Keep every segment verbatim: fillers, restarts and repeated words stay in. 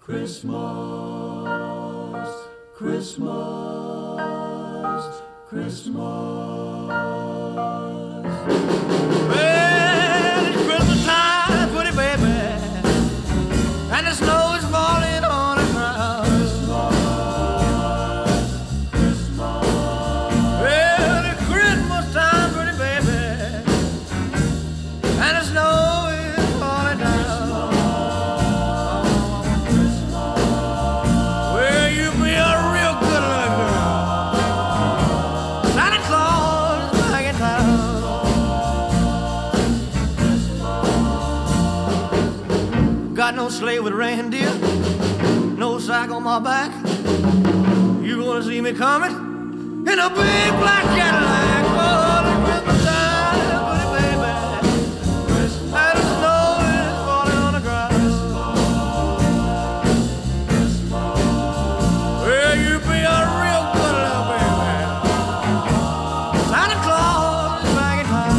Christmas, Christmas, Christmas. Well, it's Christmas time, pretty baby, and the snow is falling on the ground. Christmas, Christmas. Well, it's Christmas time, pretty baby, and the snow is falling down. Got no sleigh with reindeer, no sack on my back. You gonna see me coming in a big black Cadillac. Oh, the Christmas time, pretty baby, and the snow is falling on the ground. Well, you be a real good little baby. Santa Claus is back in town.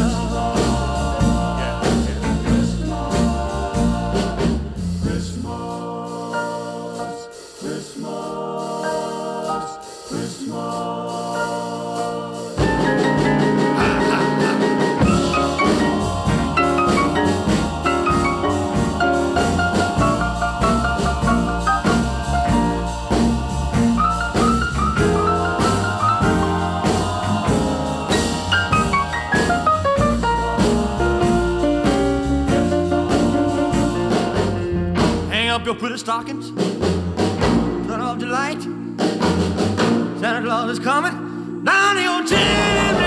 Up your pretty stockings, turn off the light. Santa Claus is coming down your chimney.